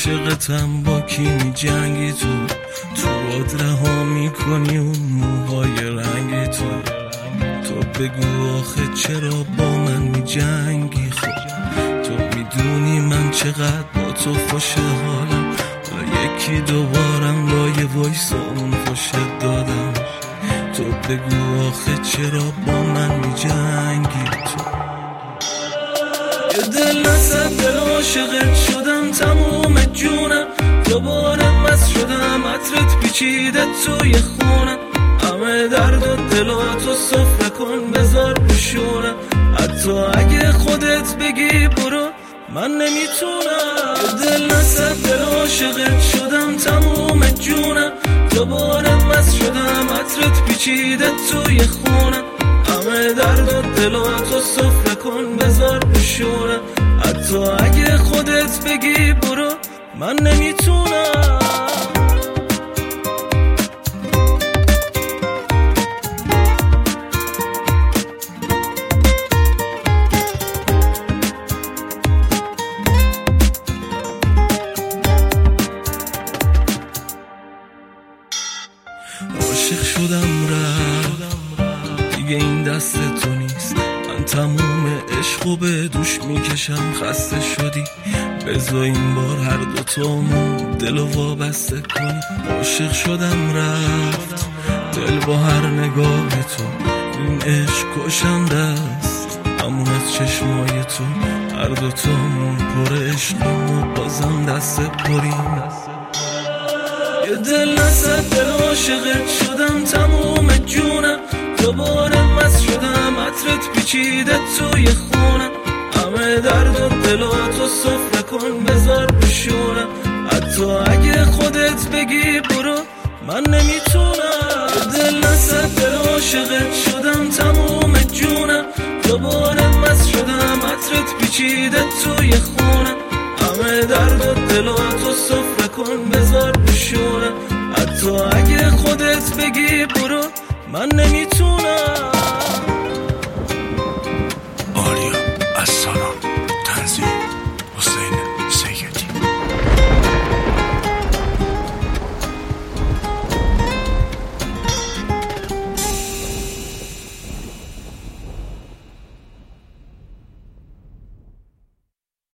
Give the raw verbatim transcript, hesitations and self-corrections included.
عاشقتم با کی می جنگی تو تو باد رها می کنی اون موهای رنگی تو تو بگو آخه چرا با من می جنگی خب تو میدونی من چقدر با تو خوش حالم و یکی دوبارم لای وایسا اون خوشت دادم تو بگو آخه چرا با من می جنگی تو یه دل نصد دل عاشقت شدم تموم جونم دوباره مست شدم عطرت پیچیده توی خونم همه درد و دلاتو صفره کن بذار بشونم حتی اگه خودت بگی برو من نمیتونم یه دل نصد دل عاشقت شدم تموم جونم دوباره مست شدم عطرت پیچیده توی خونم همه درد و دلاتو صفره کن بذار بشونم حتی اگه خودت بگی برو من نمیتونم عاشق شدم رفت دیگه این دست تو نیست من تموم عشقو به دوش میکشم خسته شدی بذار این بار هر دوتامون دلو وابسته کنی عاشق شدم رفت دل با هر نگاه تو این عشق کشنده است همون از چشمای تو هر دوتامون پر عشقیم و بازم دست پریم یه دل نصد دل عاشقت شدم تموم جونم دوباره مست شدم عطرت پیچیده توی خونم همه درد و دلاتو صفره کن بذار بشونم حتی اگه خودت بگی برو من نمیتونم یه دل نصد دل عاشقت شدم تموم جونم دوباره مست شدم عطرت پیچیده توی خونم همه درد و دلاتو صفره کن بذار بشونم حتی اگه خودت بگی برو من نمیتونم